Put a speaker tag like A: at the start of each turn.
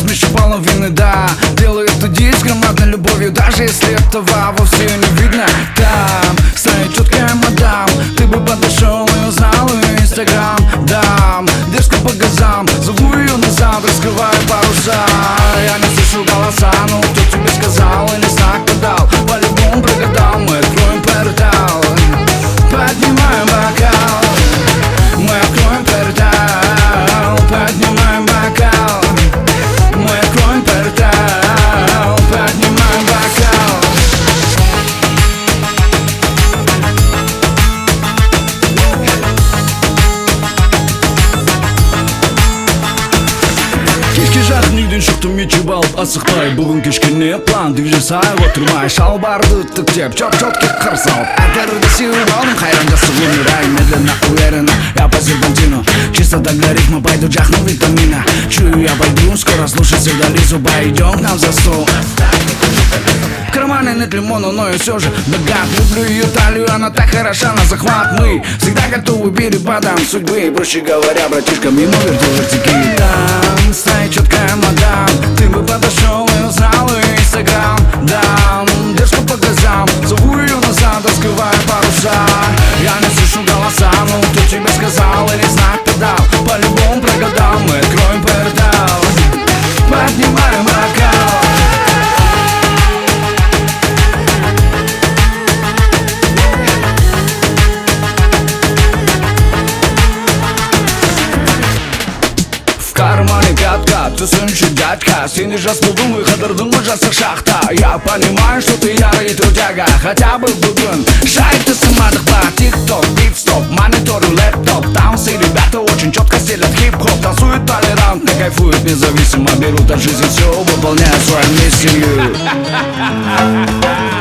A: меньше половины, да. Делаю эту дичь с громадной любовью, даже если этого вовсе не видно. Там стоит четкая мадам, ты бы подошел и узнал ее инстаграм. Дам дерзко по газам, зову ее назад, раскрываю паруса. Я не слышу голоса, но кто тебе сказал или знак подал? По-любому прогадал, мы откроем портал. Поднимаем бокал, мы откроем портал. Поднимаем бокал, мы откроем портал. Поднимаем бокал. Кешке жақын үйден шықтым мечіп алып асықпай. Бүгін кешке не план? Движи сай отырмай, шалбарды тіктеп чет-четке қыр салып әтерді сеуіп алдым, қайран жасып умирай. Медленно, уверенно, я по серпантину, чисто так для ритма пойду жахну витамина. Чую, я пойду, скоро слушать вдали зуба. Идем к нам за стол. В кармане нет лимона, но и все же богат. Люблю ее талию, она так хороша на захват. Мы всегда готовы перепадам судьбы. Проще говоря, братишка, мимо вертики. Там стоит четкая мадам, ты бы подошел и узнал ее инстаграм. Дам дерзко по глазам, зову ее назад, раскрываю паруса. Я не слышу голоса, но кто тебе сказал или знак подал? По-любому прогадал, мы откроем портал. Поднимаем бокал. В кармане пятка, түсінші дядька. Сені жас болдың, қыдырдың ғой жасық шақта. Я понимаю, что ты ярый трудяга. Хотя бы бүгін шайты сымадық ба? Тик-ток, бит-стоп, мониторю, лэптоп. Там все ребята очень четко стелят хип-хоп. Танцуют толерантно, кайфуют независимо. Берут от жизни все, выполняют свою миссию.